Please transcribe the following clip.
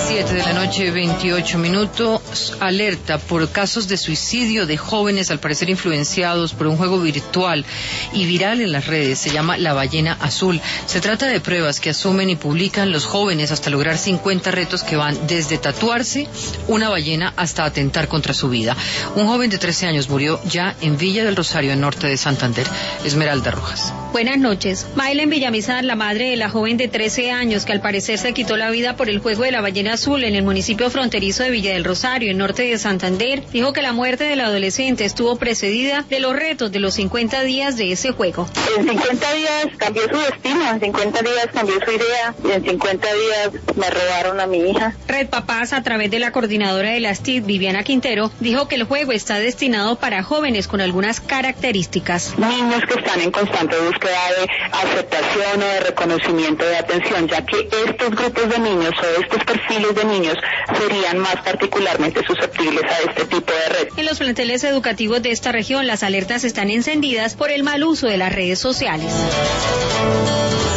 7:28 p.m. Alerta por casos de suicidio de jóvenes, al parecer influenciados por un juego virtual y viral en las redes. Se llama La Ballena Azul. Se trata de pruebas que asumen y publican los jóvenes hasta lograr 50 retos que van desde tatuarse una ballena hasta atentar contra su vida. Un joven de 13 años murió ya en Villa del Rosario, en norte de Santander. Esmeralda Rojas. Buenas noches. Maylen Villamizar, la madre de la joven de 13 años que al parecer se quitó la vida por el juego de la ballena azul en el municipio fronterizo de Villa del Rosario, en norte de Santander, dijo que la muerte del adolescente estuvo precedida de los retos de los 50 días de ese juego. En 50 días cambió su destino, en 50 días cambió su idea y en 50 días me robaron a mi hija. Red Papás, a través de la coordinadora de las TIC, Viviana Quintero, dijo que el juego está destinado para jóvenes con algunas características. Niños que están en constante búsqueda de aceptación o de reconocimiento, de atención, ya que estos grupos de niños o estos perfiles de niños serían más particularmente susceptibles a este tipo de redes. En los planteles educativos de esta región, las alertas están encendidas por el mal uso de las redes sociales.